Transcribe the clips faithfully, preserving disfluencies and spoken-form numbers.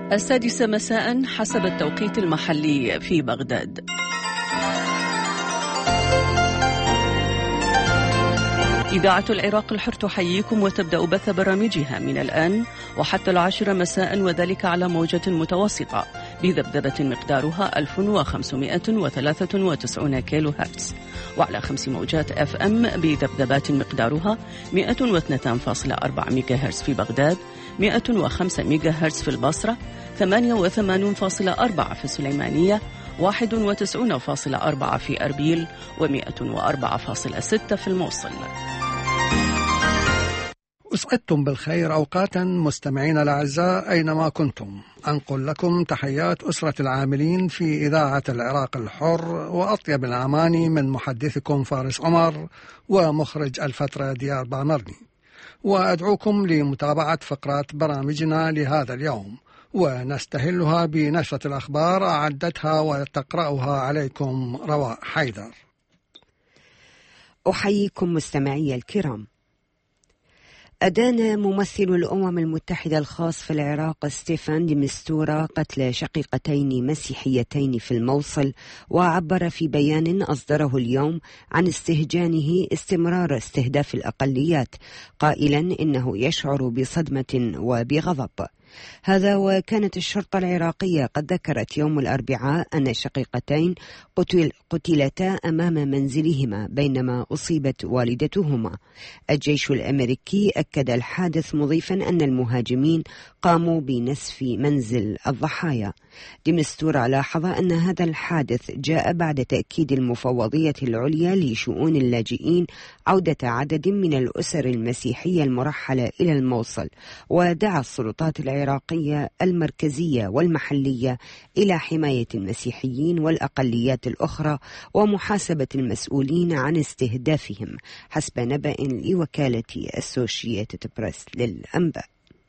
السادسة مساء حسب التوقيت المحلي في بغداد. إذاعة العراق الحر تحييكم وتبدأ بث برامجها من الآن وحتى العاشرة مساء، وذلك على موجة متوسطة بذبذبة مقدارها ألف وخمسمائة وثلاثة وتسعين كيلو هرتز، وعلى خمس موجات اف ام بذبذبات مقدارها مائة واثنين فاصلة أربعة ميجا هرتز في بغداد، مائة وخمسة ميجا هرتز في البصرة، ثمانية وثمانين فاصلة أربعة في السليمانية، واحد وتسعين فاصلة أربعة في أربيل، ومائة وأربعة فاصلة ستة في الموصل. أسعدتم بالخير أوقاتا مستمعين الأعزاء أينما كنتم. أنقل لكم تحيات أسرة العاملين في إذاعة العراق الحر وأطيب الأماني من محدثكم فارس عمر ومخرج الفترة ديار بامرني، وأدعوكم لمتابعة فقرات برامجنا لهذا اليوم، ونستهلها بنشرة الأخبار أعدتها وتقرأها عليكم رواء حيدر. أحييكم مستمعي الكرام. أدان ممثل الأمم المتحدة الخاص في العراق ستيفان دي مستورا قتل شقيقتين مسيحيتين في الموصل، وعبر في بيان أصدره اليوم عن استهجانه استمرار استهداف الأقليات، قائلا إنه يشعر بصدمة وبغضب. هذا وكانت الشرطة العراقية قد ذكرت يوم الأربعاء أن الشقيقتين قتل قتلتا أمام منزلهما بينما أصيبت والدتهما. الجيش الأمريكي أكد الحادث مضيفا أن المهاجمين قاموا بنسف منزل الضحايا. ديمستورا لاحظ أن هذا الحادث جاء بعد تأكيد المفوضية العليا لشؤون اللاجئين عودة عدد من الأسر المسيحية المرحلة إلى الموصل، ودعا السلطات العراقية المركزية والمحلية إلى حماية المسيحيين والأقليات الأخرى ومحاسبة المسؤولين عن استهدافهم، حسب نبأ لوكالة أسوشيتد بريس للأنباء.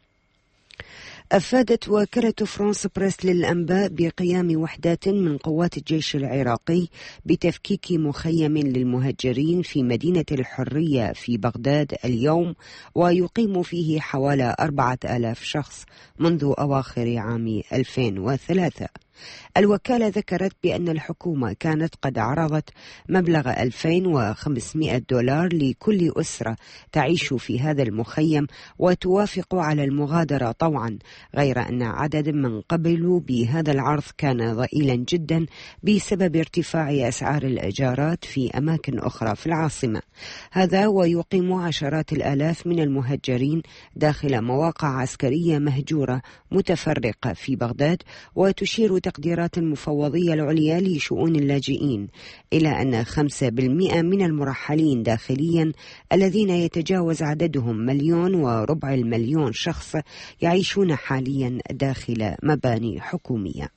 أفادت وكالة فرانس بريس للأنباء بقيام وحدات من قوات الجيش العراقي بتفكيك مخيم للمهجرين في مدينة الحرية في بغداد اليوم، ويقيم فيه حوالي أربعة آلاف شخص منذ أواخر عام ألفين وثلاثة. الوكالة ذكرت بأن الحكومة كانت قد عرضت مبلغ ألفين وخمسمائة دولار لكل أسرة تعيش في هذا المخيم وتوافق على المغادرة طوعا، غير أن عدد من قبلوا بهذا العرض كان ضئيلا جدا بسبب ارتفاع أسعار الإيجارات في أماكن أخرى في العاصمة. هذا ويقيم عشرات الآلاف من المهجرين داخل مواقع عسكرية مهجورة متفرقة في بغداد. وتشير تقديرات المفوضية العليا لشؤون اللاجئين إلى أن خمسة بالمئة من المرحلين داخليا الذين يتجاوز عددهم مليون وربع المليون شخص يعيشون حاليا داخل مباني حكومية.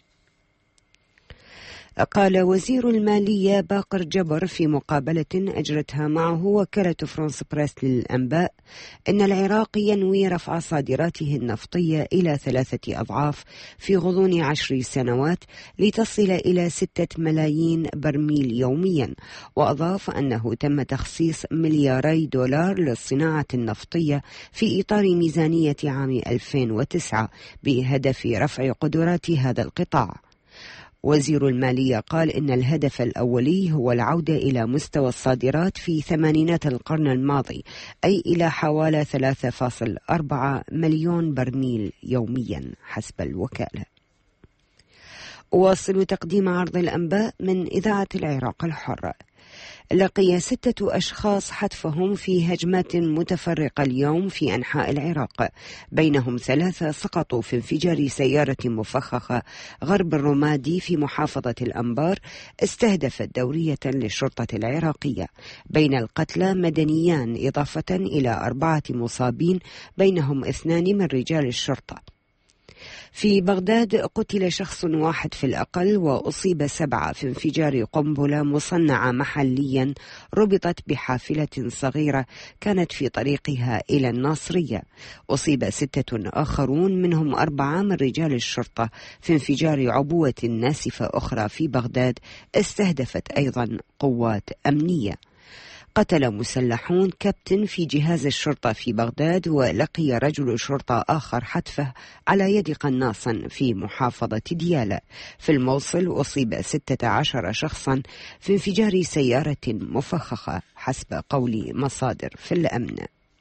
قال وزير المالية باقر جبر في مقابلة أجرتها معه وكالة فرانس بريس للأنباء إن العراق ينوي رفع صادراته النفطية إلى ثلاثة أضعاف في غضون عشر سنوات لتصل إلى ستة ملايين برميل يوميا، وأضاف أنه تم تخصيص ملياري دولار للصناعة النفطية في إطار ميزانية عام ألفين وتسعة بهدف رفع قدرات هذا القطاع. وزير المالية قال إن الهدف الأولي هو العودة إلى مستوى الصادرات في ثمانينات القرن الماضي، أي إلى حوالي ثلاثة فاصلة أربعة مليون برميل يوميا حسب الوكالة. أواصل تقديم عرض الأنباء من إذاعة العراق الحر. لقي ستة أشخاص حتفهم في هجمات متفرقة اليوم في أنحاء العراق، بينهم ثلاثة سقطوا في انفجار سيارة مفخخة غرب الرمادي في محافظة الأنبار استهدفت دورية للشرطة العراقية. بين القتلى مدنيان إضافة إلى أربعة مصابين بينهم اثنان من رجال الشرطة. في بغداد قتل شخص واحد في الأقل وأصيب سبعة في انفجار قنبلة مصنعة محليا ربطت بحافلة صغيرة كانت في طريقها إلى الناصرية. أصيب ستة آخرون منهم أربعة من رجال الشرطة في انفجار عبوة ناسفة أخرى في بغداد استهدفت أيضا قوات أمنية. قتل مسلحون كابتن في جهاز الشرطة في بغداد، ولقي رجل شرطة آخر حتفه على يد قناص في محافظة ديالى. في الموصل أصيب ستة عشر شخصا في انفجار سيارة مفخخة حسب قول مصادر في الأمن.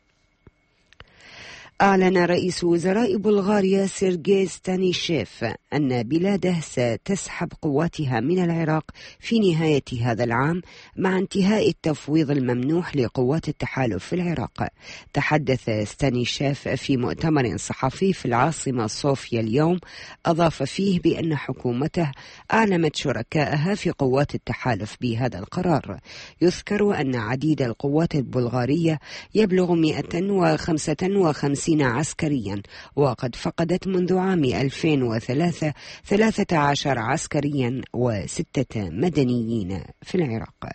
أعلن رئيس وزراء بلغاريا سيرجي ستانيشيف أن بلاده ستسحب قواتها من العراق في نهاية هذا العام مع انتهاء التفويض الممنوح لقوات التحالف في العراق. تحدث ستانيشيف في مؤتمر صحفي في العاصمة صوفيا اليوم، أضاف فيه بأن حكومته أعلمت شركائها في قوات التحالف بهذا القرار. يذكر أن عديد القوات البلغارية يبلغ مئة وخمسة وخمسين عسكريا، وقد فقدت منذ عام ألفين وثلاثة ثلاثة عشر عسكريا وستة مدنيين في العراق.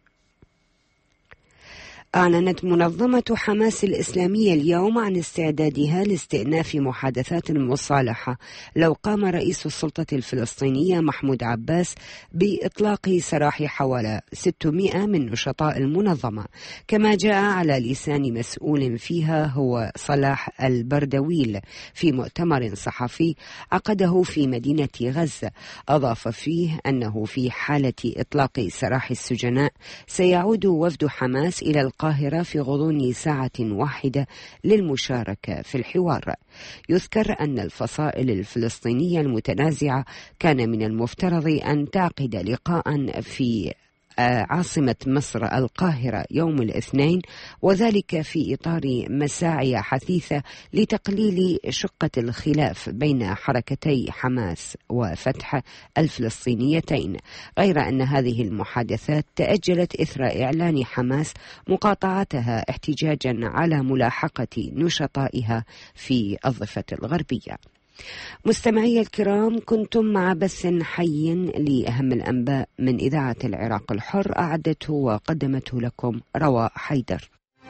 أعلنت منظمة حماس الإسلامية اليوم عن استعدادها لاستئناف محادثات المصالحة لو قام رئيس السلطة الفلسطينية محمود عباس بإطلاق سراح حوالي ستمائة من نشطاء المنظمة، كما جاء على لسان مسؤول فيها هو صلاح البردويل في مؤتمر صحفي عقده في مدينة غزة. أضاف فيه أنه في حالة إطلاق سراح السجناء سيعود وفد حماس إلى القاهرة في غضون ساعة واحدة للمشاركة في الحوار. يذكر أن الفصائل الفلسطينية المتنازعة كان من المفترض أن تعقد لقاء في عاصمة مصر القاهرة يوم الاثنين، وذلك في إطار مساعي حثيثة لتقليل شقة الخلاف بين حركتي حماس وفتح الفلسطينيتين، غير أن هذه المحادثات تأجلت إثر إعلان حماس مقاطعتها احتجاجا على ملاحقة نشطائها في الضفة الغربية. مستمعي الكرام، كنتم مع بث حي لأهم الأنباء من إذاعة العراق الحر، أعدته وقدمته لكم رواء حيدر.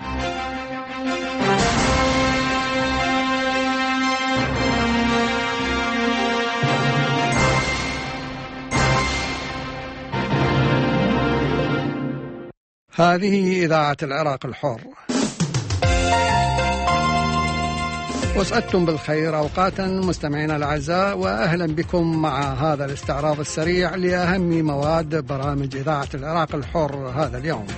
هذه إذاعة العراق الحر. وسعدتم بالخير أوقاتا مستمعينا الأعزاء، وأهلا بكم مع هذا الاستعراض السريع لأهم مواد برامج إذاعة العراق الحر هذا اليوم.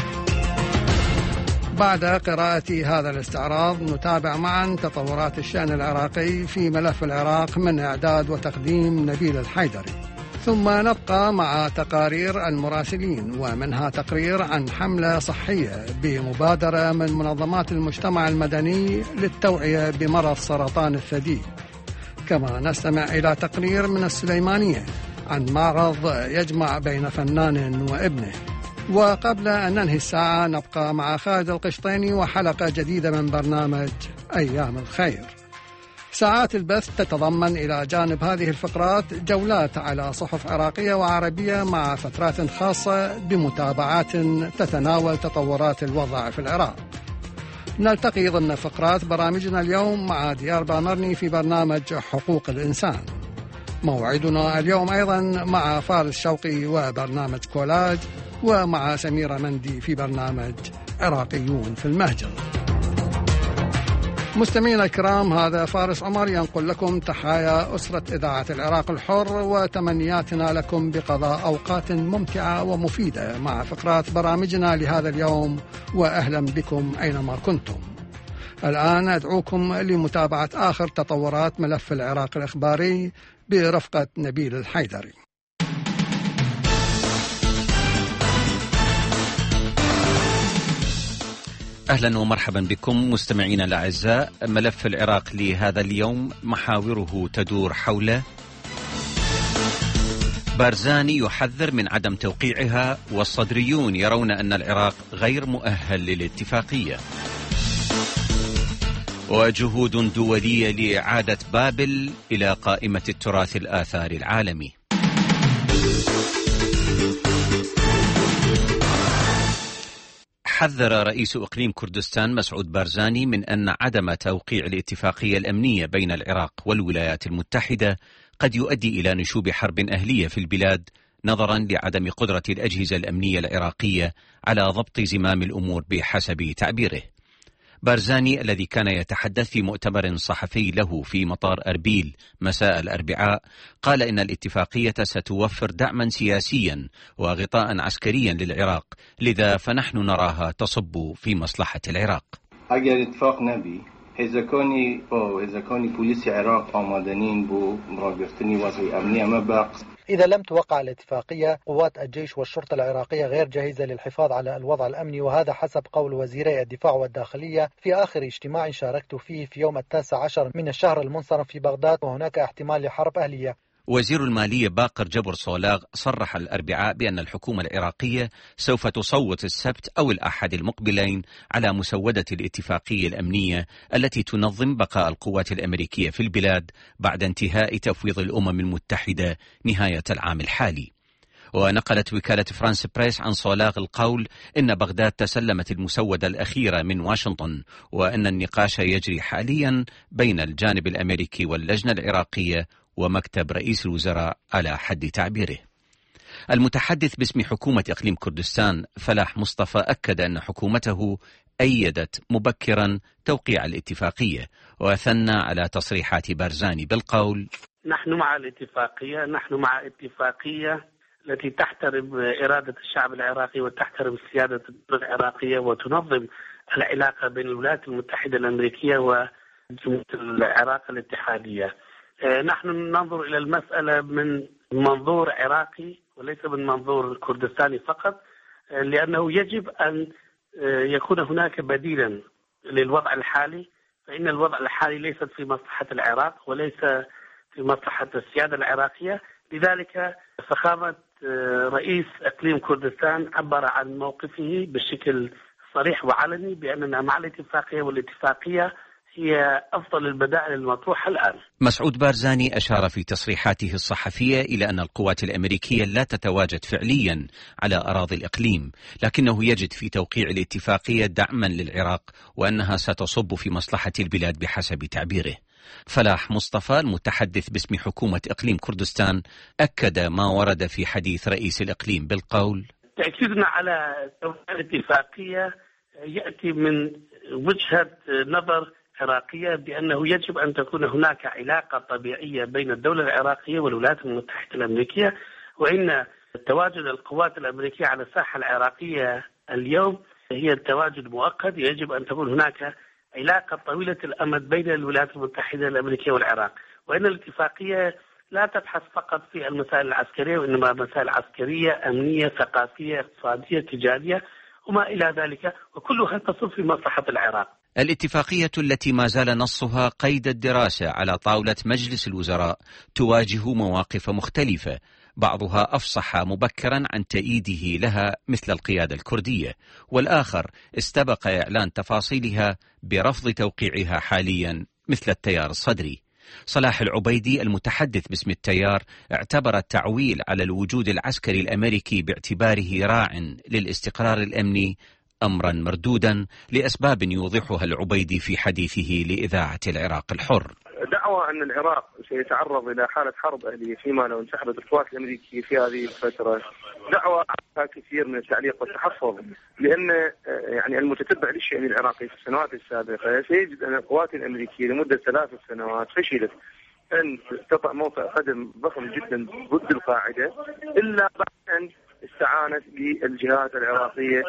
بعد قراءة هذا الاستعراض نتابع معا تطورات الشأن العراقي في ملف العراق من إعداد وتقديم نبيل الحيدري، ثم نبقى مع تقارير المراسلين، ومنها تقرير عن حملة صحية بمبادرة من منظمات المجتمع المدني للتوعية بمرض سرطان الثدي. كما نستمع إلى تقرير من السليمانية عن معرض يجمع بين فنان وابنه. وقبل أن ننهي الساعة نبقى مع خالد القشطيني وحلقة جديدة من برنامج أيام الخير. ساعات البث تتضمن إلى جانب هذه الفقرات جولات على صحف عراقية وعربية مع فترات خاصة بمتابعات تتناول تطورات الوضع في العراق. نلتقي ضمن فقرات برامجنا اليوم مع ديار بامرني في برنامج حقوق الإنسان. موعدنا اليوم أيضا مع فارس شوقي وبرنامج كولاج، ومع سميرة مندي في برنامج عراقيون في المهجر. مستمعينا الكرام، هذا فارس عمر ينقل لكم تحايا أسرة إذاعة العراق الحر، وتمنياتنا لكم بقضاء أوقات ممتعة ومفيدة مع فقرات برامجنا لهذا اليوم، وأهلا بكم أينما كنتم. الآن أدعوكم لمتابعة آخر تطورات ملف العراق الإخباري برفقة نبيل الحيدري. أهلا ومرحبا بكم مستمعينا الأعزاء. ملف العراق لهذا اليوم محاوره تدور حول بارزاني يحذر من عدم توقيعها، والصدريون يرون أن العراق غير مؤهل للاتفاقية، وجهود دولية لإعادة بابل إلى قائمة التراث الآثار العالمي. حذر رئيس إقليم كردستان مسعود بارزاني من أن عدم توقيع الاتفاقية الأمنية بين العراق والولايات المتحدة قد يؤدي إلى نشوب حرب أهلية في البلاد نظرا لعدم قدرة الأجهزة الأمنية العراقية على ضبط زمام الأمور بحسب تعبيره. بارزاني الذي كان يتحدث في مؤتمر صحفي له في مطار أربيل مساء الأربعاء قال إن الاتفاقية ستوفر دعما سياسيا وغطاء عسكريا للعراق، لذا فنحن نراها تصب في مصلحة العراق. اگر اتفاق نبی هزکانی با هزکانی پلیس عراق آمادنین بو مراقبتنی وضع امنی اما باقي. إذا لم توقع الاتفاقية قوات الجيش والشرطة العراقية غير جاهزة للحفاظ على الوضع الأمني، وهذا حسب قول وزيري الدفاع والداخلية في آخر اجتماع شاركت فيه في يوم التاسع عشر من الشهر المنصرم في بغداد، وهناك احتمال لحرب أهلية. وزير المالية باقر جبر صولاغ صرح الأربعاء بأن الحكومة العراقية سوف تصوت السبت أو الأحد المقبلين على مسودة الاتفاقية الأمنية التي تنظم بقاء القوات الأمريكية في البلاد بعد انتهاء تفويض الأمم المتحدة نهاية العام الحالي. ونقلت وكالة فرانس بريس عن صولاغ القول إن بغداد تسلمت المسودة الأخيرة من واشنطن، وأن النقاش يجري حاليا بين الجانب الأمريكي واللجنة العراقية ومكتب رئيس الوزراء على حد تعبيره. المتحدث باسم حكومة إقليم كردستان فلاح مصطفى أكد أن حكومته أيدت مبكرا توقيع الاتفاقية، وثنى على تصريحات بارزاني بالقول: نحن مع الاتفاقية، نحن مع اتفاقية التي تحترم إرادة الشعب العراقي وتحترم سيادة الدولة العراقية وتنظم العلاقة بين الولايات المتحدة الأمريكية وجمهورية العراق الاتحادية. نحن ننظر إلى المسألة من منظور عراقي وليس من منظور كردستاني فقط، لأنه يجب أن يكون هناك بديلا للوضع الحالي، فإن الوضع الحالي ليست في مصلحة العراق وليس في مصلحة السيادة العراقية. لذلك فخامة رئيس إقليم كردستان عبر عن موقفه بشكل صريح وعلني بأننا مع الاتفاقية، والاتفاقية هي أفضل البدائل المطروحة الآن. مسعود بارزاني أشار في تصريحاته الصحفية إلى أن القوات الأمريكية لا تتواجد فعليا على أراضي الإقليم، لكنه يجد في توقيع الاتفاقية دعما للعراق وأنها ستصب في مصلحة البلاد بحسب تعبيره. فلاح مصطفى المتحدث باسم حكومة إقليم كردستان أكد ما ورد في حديث رئيس الإقليم بالقول: تأكيدنا على توقيع الاتفاقية يأتي من وجهة نظر عراقية بأنه يجب أن تكون هناك علاقة طبيعية بين الدولة العراقية والولايات المتحدة الأمريكية، وإن تواجد القوات الأمريكية على الساحة العراقية اليوم هي التواجد مؤقت. يجب أن تكون هناك علاقة طويلة الأمد بين الولايات المتحدة الأمريكية والعراق، وإن الاتفاقية لا تبحث فقط في المسائل العسكرية، وإنما مسائل عسكرية، أمنية، ثقافية، اقتصادية، تجارية وما إلى ذلك، وكلها تصب في مصلحة العراق. الاتفاقية التي ما زال نصها قيد الدراسة على طاولة مجلس الوزراء تواجه مواقف مختلفة، بعضها أفصح مبكرا عن تأييده لها مثل القيادة الكردية، والآخر استبق إعلان تفاصيلها برفض توقيعها حاليا مثل التيار الصدري. صلاح العبيدي المتحدث باسم التيار اعتبر التعويل على الوجود العسكري الأمريكي باعتباره راع للاستقرار الأمني أمرا مردودا لأسباب يوضحها العبيدي في حديثه لإذاعة العراق الحر. دعوى أن العراق سيتعرض إلى حالة حرب أهلية فيما لو انسحبت القوات الأمريكية في هذه الفترة دعوى على كثير من التعليق والتحفظ، لأن يعني المتتبع للشأن العراقي في السنوات السابقة سيجد أن القوات الأمريكية لمدة ثلاث سنوات فشلت أن تطأ موقع قدم ضخم جدا ضد القاعدة إلا بعد أن استعانت بالجهات العراقية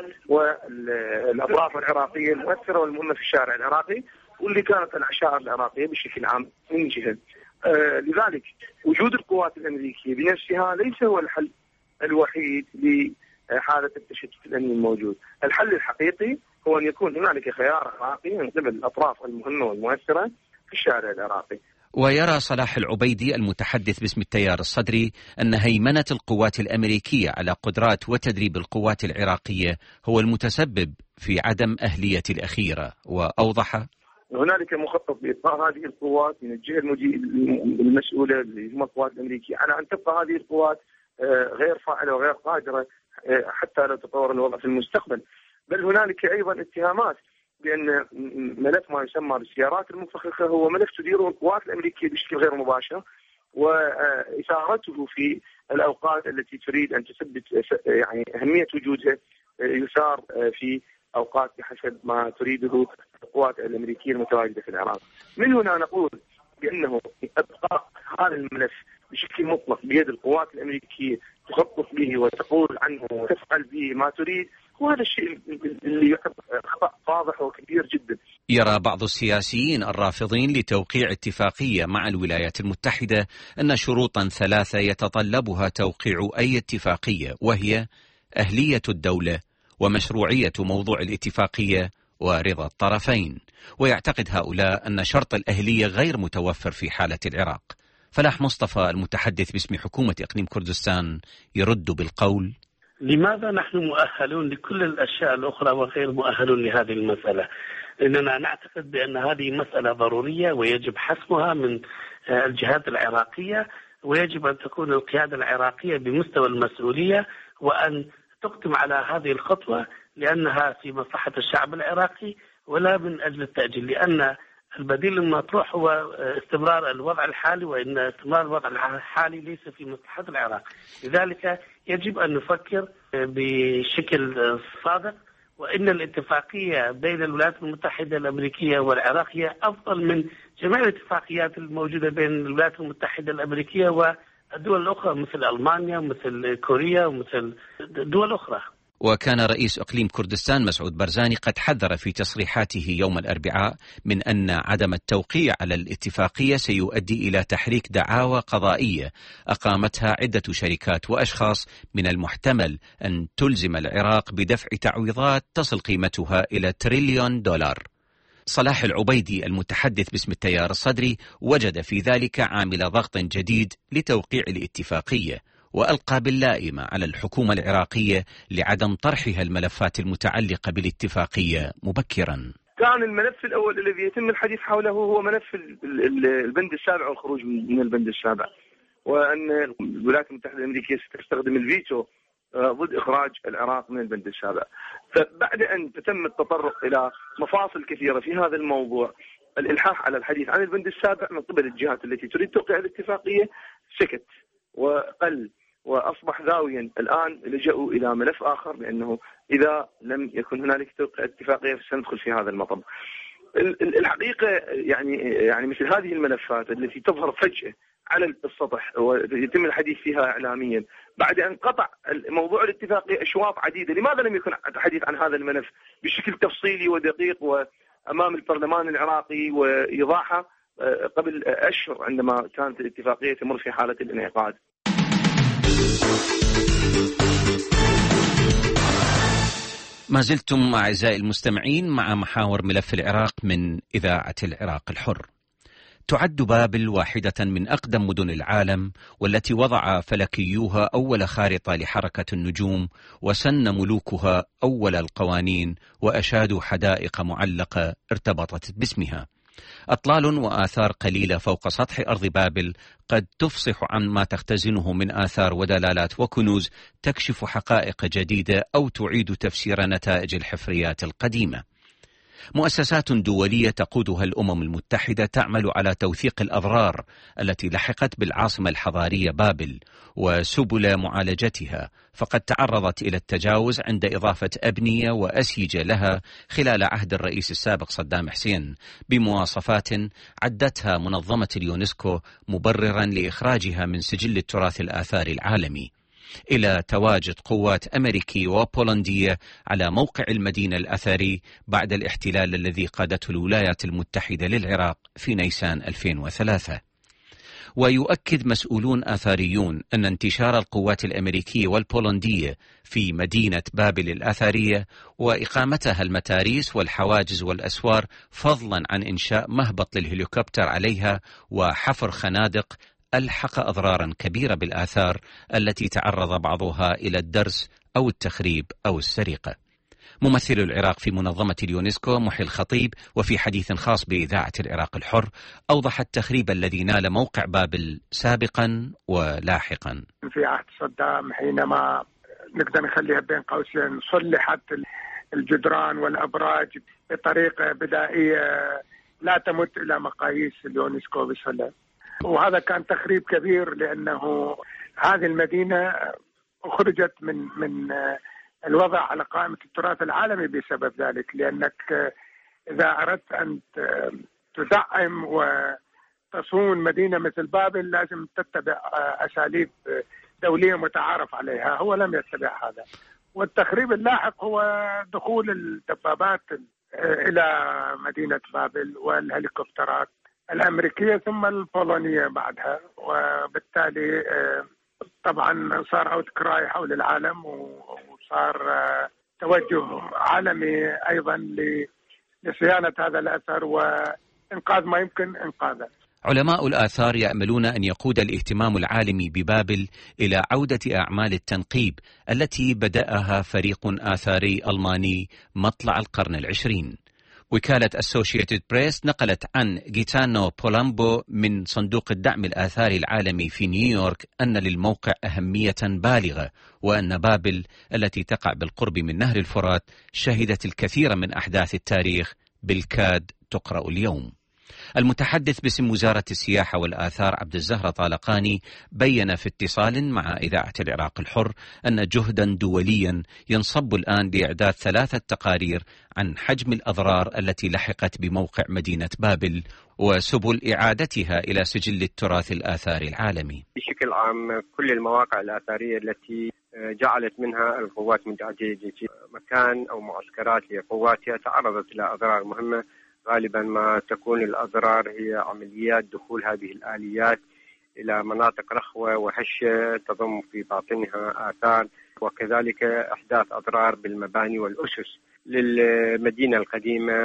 والأطراف العراقية المؤثرة والمهمة في الشارع العراقي، واللي كانت العشائر العراقية بشكل عام من جهة. آه لذلك وجود القوات الأمريكية بنفسها ليس هو الحل الوحيد لحالة التشتت الأمني الموجود. الحل الحقيقي هو أن يكون هنالك خيار عراقي من قبل الأطراف المهمة والمؤثرة في الشارع العراقي. ويرى صلاح العبيدي المتحدث باسم التيار الصدري أن هيمنة القوات الأمريكية على قدرات وتدريب القوات العراقية هو المتسبب في عدم أهلية الأخيرة، وأوضح: هنالك مخطط لإبقاء هذه القوات من الجهة المسؤولة اللي هم القوات الأمريكية على أن تبقى هذه القوات غير فاعلة وغير قادرة حتى لو تطور الوضع في المستقبل. بل هنالك أيضا اتهامات بأن ملف ما يسمى بالسيارات المفخخة هو ملف تديره القوات الأمريكية بشكل غير مباشر، وإثارته في الأوقات التي تريد أن تثبت يعني أهمية وجودها يثار في أوقات بحسب ما تريده القوات الأمريكية المتواجدة في العراق. من هنا نقول بأنه إبقاء هذا الملف بشكل مطلق بيد القوات الأمريكية تخطط به وتقول عنه وتفعل به ما تريد، وهذا الشيء اللي يعتبر خطأ واضح وكبير جدا. يرى بعض السياسيين الرافضين لتوقيع اتفاقية مع الولايات المتحدة أن شروطا ثلاثة يتطلبها توقيع أي اتفاقية، وهي أهلية الدولة ومشروعية موضوع الاتفاقية ورضا الطرفين، ويعتقد هؤلاء أن شرط الأهلية غير متوفر في حالة العراق. فلاح مصطفى المتحدث باسم حكومة إقليم كردستان يرد بالقول: لماذا نحن مؤهلون لكل الأشياء الأخرى وغير مؤهلون لهذه المسألة؟ إننا نعتقد بأن هذه مسألة ضرورية ويجب حسمها من الجهات العراقية، ويجب أن تكون القيادة العراقية بمستوى المسؤولية وأن تقدم على هذه الخطوة لأنها في مصلحة الشعب العراقي ولا من أجل التأجيل، لأن البديل المطروح هو استمرار الوضع الحالي، وإن استمرار الوضع الحالي ليس في مصلحة العراق. لذلك يجب أن نفكر بشكل صادق، وإن الاتفاقية بين الولايات المتحدة الأمريكية والعراق هي أفضل من جميع الاتفاقيات الموجودة بين الولايات المتحدة الأمريكية والدول الأخرى مثل ألمانيا ومثل كوريا ومثل دول أخرى. وكان رئيس إقليم كردستان مسعود برزاني قد حذر في تصريحاته يوم الأربعاء من أن عدم التوقيع على الاتفاقية سيؤدي إلى تحريك دعاوى قضائية أقامتها عدة شركات وأشخاص من المحتمل أن تلزم العراق بدفع تعويضات تصل قيمتها إلى تريليون دولار. صلاح العبيدي المتحدث باسم التيار الصدري وجد في ذلك عامل ضغط جديد لتوقيع الاتفاقية، وألقى باللائمة على الحكومة العراقية لعدم طرحها الملفات المتعلقة بالاتفاقية مبكرا. كان الملف الأول الذي يتم الحديث حوله هو ملف البند السابع والخروج من البند السابع، وأن الولايات المتحدة الأمريكية ستستخدم الفيتو ضد إخراج العراق من البند السابع. فبعد أن تم التطرق إلى مفاصل كثيرة في هذا الموضوع، الإلحاح على الحديث عن البند السابع من قبل الجهات التي تريد توقيع الاتفاقية سكت وقل، وأصبح ذاويا. الآن لجأوا إلى ملف آخر، لأنه إذا لم يكن هنالك توقيع اتفاقية فسندخل في هذا المطب. الحقيقة يعني يعني مثل هذه الملفات التي تظهر فجأة على السطح ويتم الحديث فيها إعلاميا بعد أن قطع موضوع الاتفاقية أشواط عديدة، لماذا لم يكن الحديث عن هذا الملف بشكل تفصيلي ودقيق وأمام البرلمان العراقي وإيضاحه قبل أشهر عندما كانت الاتفاقية تمر في حالة الانعقاد؟ ما زلتم أعزائي المستمعين مع محاور ملف العراق من إذاعة العراق الحر. تعد بابل واحدة من أقدم مدن العالم، والتي وضع فلكيوها أول خارطة لحركة النجوم، وسن ملوكها أول القوانين، وأشادوا حدائق معلقة ارتبطت باسمها. أطلال وآثار قليلة فوق سطح أرض بابل قد تفصح عن ما تختزنه من آثار ودلالات وكنوز تكشف حقائق جديدة أو تعيد تفسير نتائج الحفريات القديمة. مؤسسات دولية تقودها الأمم المتحدة تعمل على توثيق الأضرار التي لحقت بالعاصمة الحضارية بابل وسبل معالجتها، فقد تعرضت إلى التجاوز عند إضافة أبنية وأسيجة لها خلال عهد الرئيس السابق صدام حسين بمواصفات عدتها منظمة اليونسكو مبررا لإخراجها من سجل التراث الآثاري العالمي، إلى تواجد قوات أمريكية وبولندية على موقع المدينة الأثري بعد الاحتلال الذي قادته الولايات المتحدة للعراق في نيسان ألفين وثلاثة. ويؤكد مسؤولون آثاريون أن انتشار القوات الأمريكية والبولندية في مدينة بابل الأثرية وإقامتها المتاريس والحواجز والأسوار، فضلا عن إنشاء مهبط للهليكوبتر عليها وحفر خنادق، ألحق أضرارا كبيرة بالآثار التي تعرض بعضها إلى الدرس أو التخريب أو السرقة. ممثل العراق في منظمة اليونسكو محي الخطيب وفي حديث خاص بإذاعة العراق الحر أوضح التخريب الذي نال موقع بابل سابقا ولاحقا. في عهد صدام حينما نقدر نخليها بين قوسين صلحت الجدران والأبراج بطريقة بدائية لا تمت إلى مقاييس اليونسكو بسلام، وهذا كان تخريب كبير لأنه هذه المدينة أخرجت من من الوضع على قائمة التراث العالمي بسبب ذلك، لأنك إذا أردت أن تدعم وتصون مدينة مثل بابل لازم تتبع أساليب دولية متعارف عليها. هو لم يتبع هذا، والتخريب اللاحق هو دخول الدبابات إلى مدينة بابل والهليكوبترات الأمريكية ثم البولونية بعدها، وبالتالي طبعا صار أوت كراي حول العالم، وصار توجه عالمي أيضا لصيانة هذا الأثر وإنقاذ ما يمكن إنقاذه. علماء الآثار يأملون أن يقود الاهتمام العالمي ببابل إلى عودة أعمال التنقيب التي بدأها فريق آثاري ألماني مطلع القرن العشرين. وكالة Associated Press نقلت عن غيتانو بولامبو من صندوق الدعم الآثاري العالمي في نيويورك أن للموقع أهمية بالغة، وأن بابل التي تقع بالقرب من نهر الفرات شهدت الكثير من أحداث التاريخ بالكاد تقرأ اليوم. المتحدث باسم وزارة السياحة والآثار عبد الزهرة طالقاني بين في اتصال مع إذاعة العراق الحر أن جهدا دوليا ينصب الآن لإعداد ثلاثة تقارير عن حجم الأضرار التي لحقت بموقع مدينة بابل وسبل إعادتها إلى سجل التراث الآثاري العالمي. بشكل عام كل المواقع الآثارية التي جعلت منها القوات المتعددة مكان أو معسكرات لقواتها تعرضت إلى أضرار مهمة. غالبا ما تكون الأضرار هي عمليات دخول هذه الآليات إلى مناطق رخوة وهشة تضم في باطنها آثار، وكذلك إحداث أضرار بالمباني والأسس للمدينة القديمة،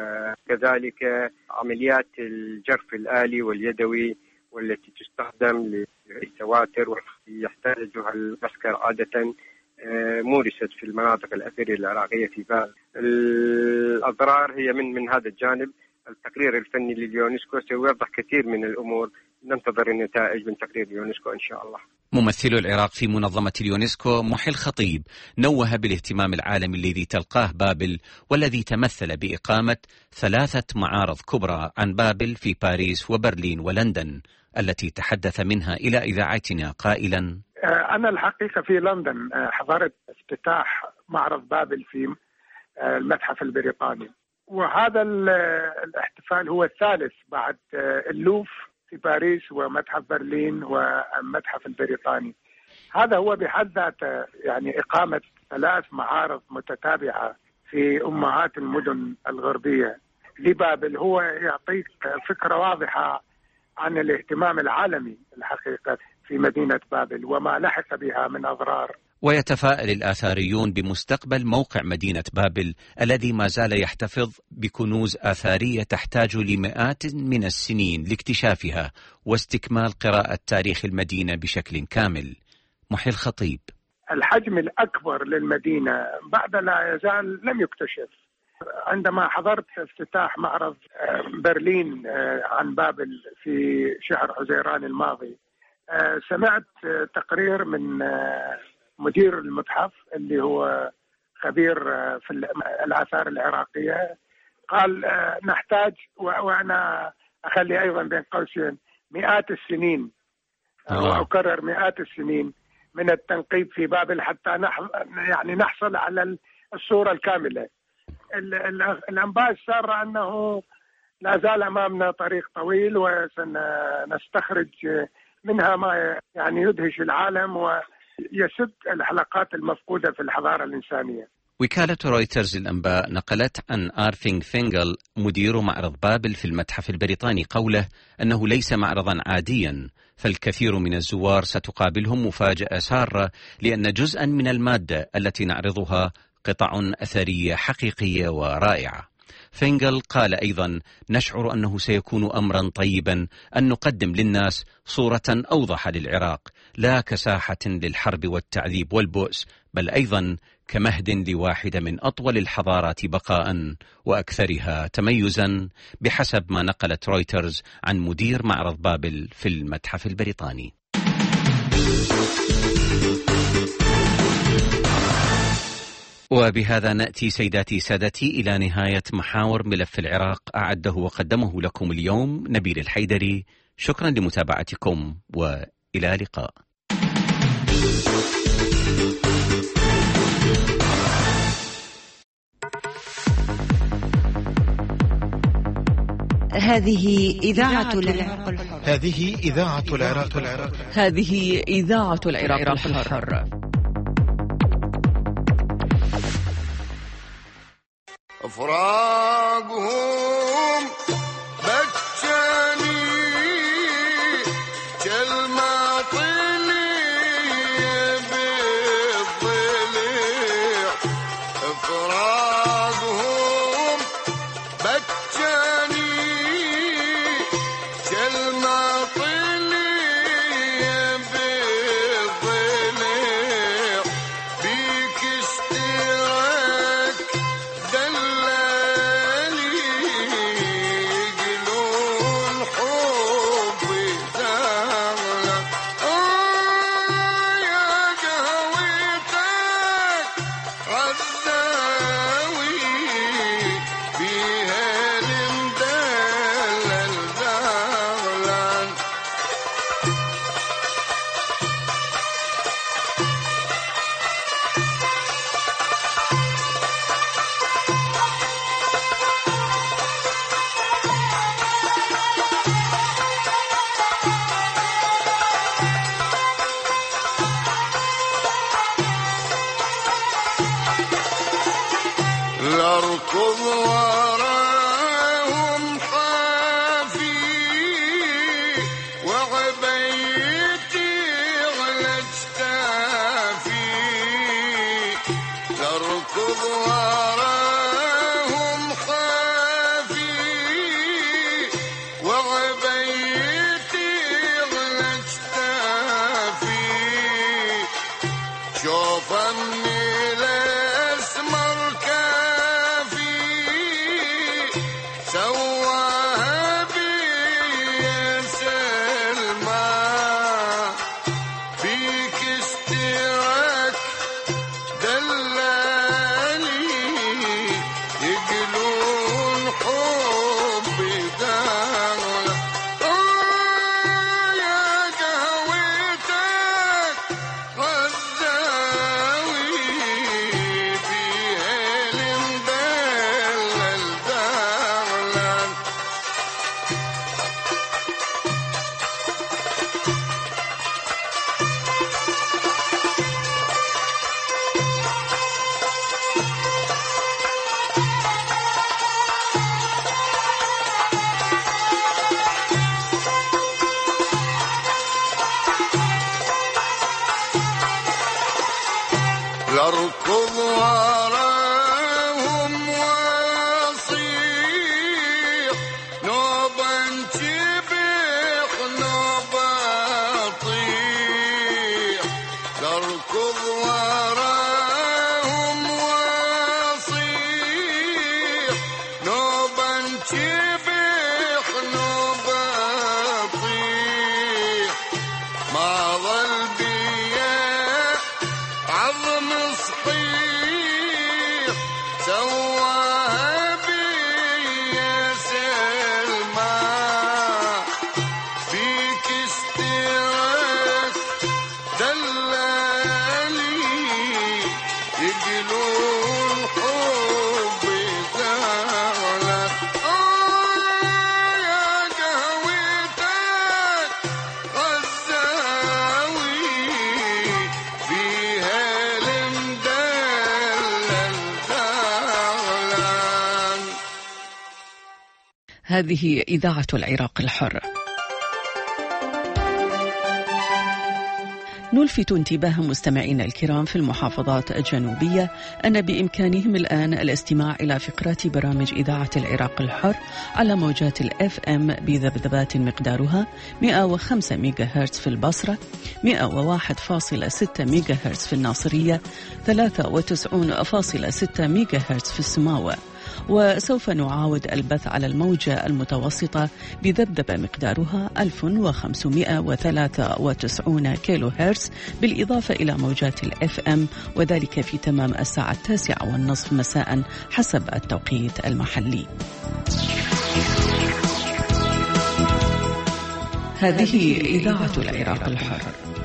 وكذلك عمليات الجرف الآلي واليدوي والتي تستخدم للسواتر ويحتاجها العسكر عادة مورست في المناطق الأثرية العراقية في بابل. الأضرار هي من من هذا الجانب. التقرير الفني لليونسكو سيوضح كثير من الأمور، ننتظر النتائج من تقرير اليونسكو إن شاء الله. ممثل العراق في منظمة اليونسكو محي الخطيب نوه بالاهتمام العالمي الذي تلقاه بابل، والذي تمثل بإقامة ثلاثة معارض كبرى عن بابل في باريس وبرلين ولندن، التي تحدث منها إلى إذاعتنا قائلا: أنا الحقيقة في لندن حضرت افتتاح معرض بابل في المتحف البريطاني، وهذا الاحتفال هو الثالث بعد اللوف في باريس ومتحف برلين والمتحف البريطاني. هذا هو بحد ذاته يعني إقامة ثلاث معارض متتابعة في أمهات المدن الغربية لبابل هو يعطيك فكرة واضحة عن الاهتمام العالمي الحقيقة في مدينة بابل وما لحق بها من أضرار. ويتفائل الآثاريون بمستقبل موقع مدينة بابل الذي ما زال يحتفظ بكنوز آثارية تحتاج لمئات من السنين لاكتشافها واستكمال قراءة تاريخ المدينة بشكل كامل. محي الخطيب: الحجم الأكبر للمدينة بعد لا يزال لم يكتشف. عندما حضرت افتتاح معرض برلين عن بابل في شهر حزيران الماضي سمعت تقرير من مدير المتحف اللي هو خبير في الآثار العراقية، قال نحتاج، وأنا أخلي أيضا بين قوسين مئات السنين أو أكرر مئات السنين من التنقيب في بابل حتى يعني نحصل على الصورة الكاملة. الأنباء السارة أنه لا زال أمامنا طريق طويل وسنستخرج منها ما يعني يدهش العالم ويسد الحلقات المفقودة في الحضارة الإنسانية. وكالة رويترز للأنباء نقلت عن آرفينغ فينغل مدير معرض بابل في المتحف البريطاني قوله أنه ليس معرضا عاديا، فالكثير من الزوار ستقابلهم مفاجأة سارة، لأن جزءا من المادة التي نعرضها قطع أثرية حقيقية ورائعة. فينغل قال أيضا: نشعر أنه سيكون أمرا طيبا أن نقدم للناس صورة أوضح للعراق، لا كساحة للحرب والتعذيب والبؤس، بل أيضا كمهد لواحدة من أطول الحضارات بقاء وأكثرها تميزا، بحسب ما نقلت رويترز عن مدير معرض بابل في المتحف البريطاني. وبهذا نأتي سيداتي سادتي إلى نهاية محاور ملف العراق أعده وقدمه لكم اليوم نبيل الحيدري. شكرا لمتابعتكم وإلى لقاء. هذه إذاعة العراق الحر. هذه إذاعة العراق الحر. هذه إذاعة العراق الحر. أفراقهم بكاني كلمة طلي بالضلع. أفراقهم بكاني كلمة طلي بالضلع. بيك اشتراك دلالي يقلون حبي زغلة. آه يا قهوتك غزاوي بيها المدلل زغلان. لاركض وراهم حافي وعبيتي على اجتافي. لاركض وراهم حافي وعبيتي على اجتافي. شوف امي الاسمر كافي سواها بي سلمى. بيك اشتراك دلالي يقلون حبي دغلة. آه يا قهوتك غزاوي بيها المدلل زغلان. لاركض وراهم واصيح نوبا انتبح نوبا طيح. لاركض وراهم واصيح نوبا انتبح نوبا طيح. ما ظل بيا عظم صحيح سواها بي سلمى. بيك اشتراك دلالي يقلون حبي زغلة. آه يا قهوتك غزاوي بيها المدلل زغلان. هذه إذاعة العراق الحر. نلفت انتباه مستمعينا الكرام في المحافظات الجنوبية أن بإمكانهم الآن الاستماع إلى فقرات برامج إذاعة العراق الحر على موجات الإف إم بذبذبات مقدارها مئة وخمسة ميجا هرتز في البصرة، مئة وواحد فاصلة ستة ميجا هرتز في الناصرية، ثلاثة وتسعين فاصلة ستة ميجا هرتز في السماوة. وسوف نعاود البث على الموجة المتوسطة بذبذبة مقدارها ألف وخمسمئة وثلاثة وتسعين كيلو هرتز، بالإضافة إلى موجات الإف إم، وذلك في تمام الساعة التاسعة والنصف مساء حسب التوقيت المحلي. هذه إذاعة العراق الحر.